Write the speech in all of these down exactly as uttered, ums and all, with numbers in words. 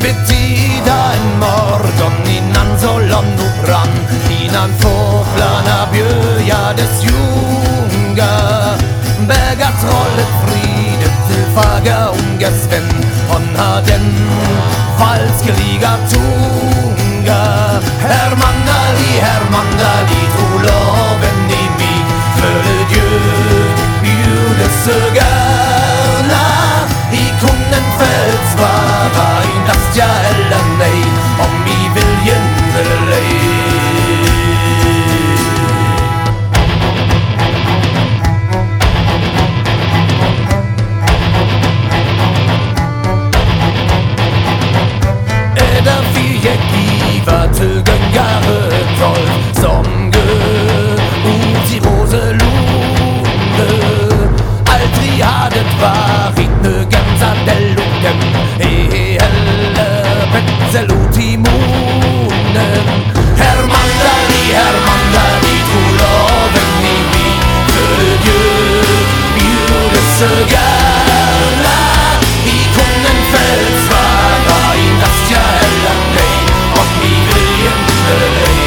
Betida en morgon innan solen nu brann, innan fåglarna bjöjades junga, bäga trollet fridet till faga unges vän. Hon hade en falskeliga tunga. Herr Mandali, herr Mandali, tro loven i mig, för Gud bjudes så gärna. I kunden föds svara endast ja eller nej, om I viljen eller ej. Som gø ut I Roselunde, aldrig har det varit någon sadelluken I hela petzelot I munnen. Herr Mandali, herr Mandali, tro loven I mig, för Gud bjudes så gärna. I kunden föds svara endast ja eller nej, om I viljen eller ej.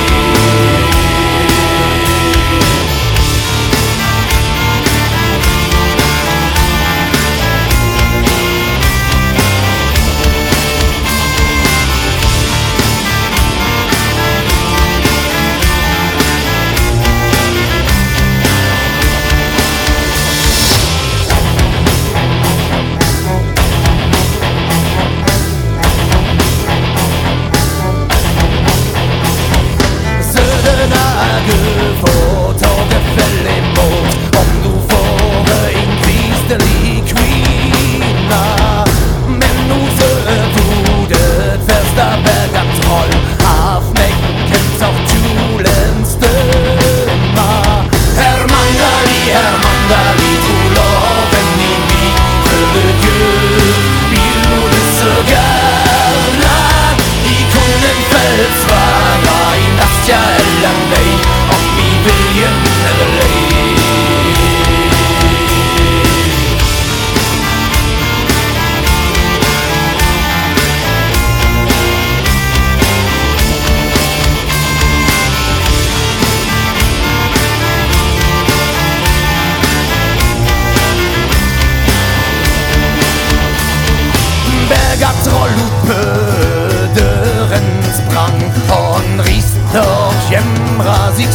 Dörren sprang, hon rist och jämra sig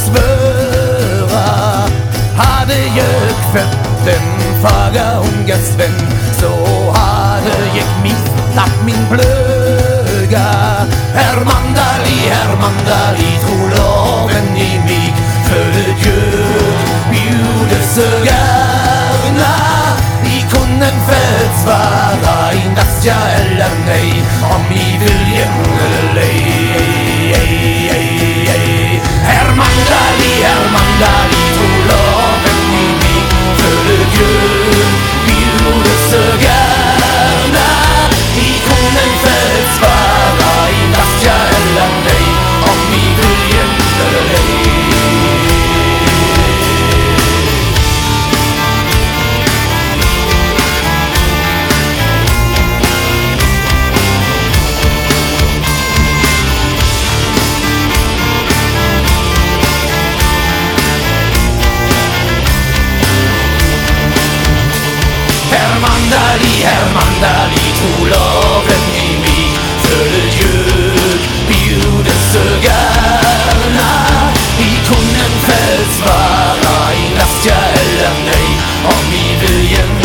svöra. Hade jag fött en faga unges vän, så hade jag missat min blöga. Herr Mandali, herr Mandali, tro loven I mig, för Gud bjudes så gärna. I kunden föds svara endast ja eller nej, om I viljen eller ej. Herr Mandali, herr Mandali, tro loven I mig, för Gud bjudes så gärna. I kunden föds svara endast ja eller nej, om I viljen eller ej. Herr Mandali, tro loven I mig, för Gud bjudes så gärna. I kunden föds svara endast ja eller nej, om I viljen